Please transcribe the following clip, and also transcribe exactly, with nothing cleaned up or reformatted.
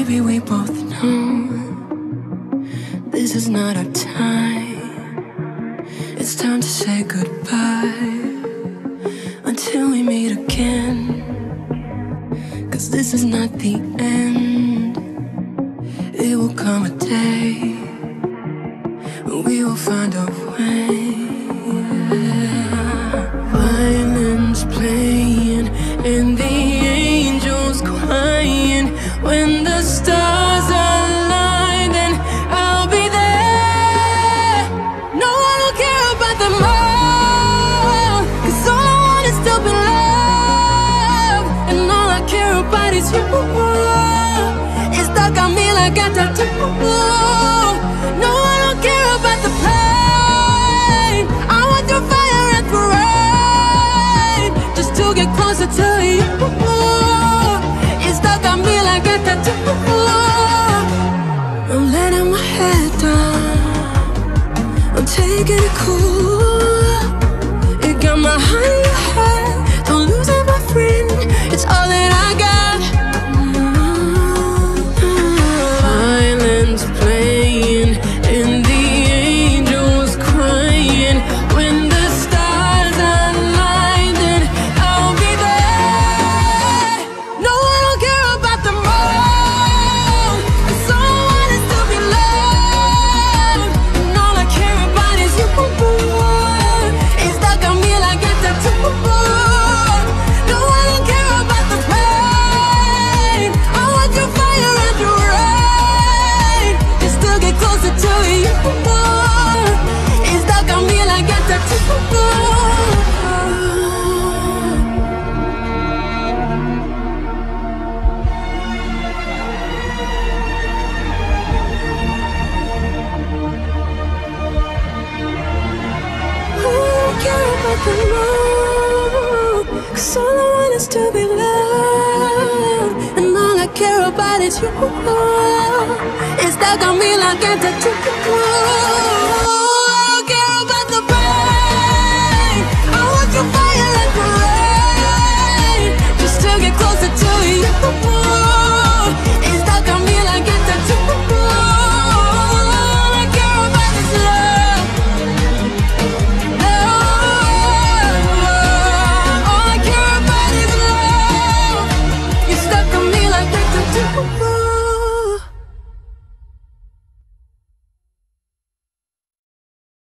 baby, we both know this is not our time. It's time to say goodbye until we meet again. 'Cause this is not the end. It will come a day when we will find a way. Violins playing and the angels crying. When the stars align, then I'll be there. No, I don't care about them all, 'cause all I want is to be loved, and all I care about is you. It's stuck on me like a tattoo. No, I don't care about the pain. I want your fire and the rain, just to get closer to you. It's stuck on me like a tattoo. I'm letting my head down, I'm taking it cool. It got my heart in your head, don't lose it, my friend. It's all that I got. Violins playing and the angels crying. When the stars align, then I'll be there. No, I don't care about them all, 'cause all I want is to be loved, and all I care about is you. It's stuck on me like a tattoo. No, I don't care about the pain. I want your fire and your rain, just to get closer to you. It's stuck on me like a tattoo. Care about them all, 'cause all I want is to be loved, and all I care about is you. It's stuck on me like a tattoo.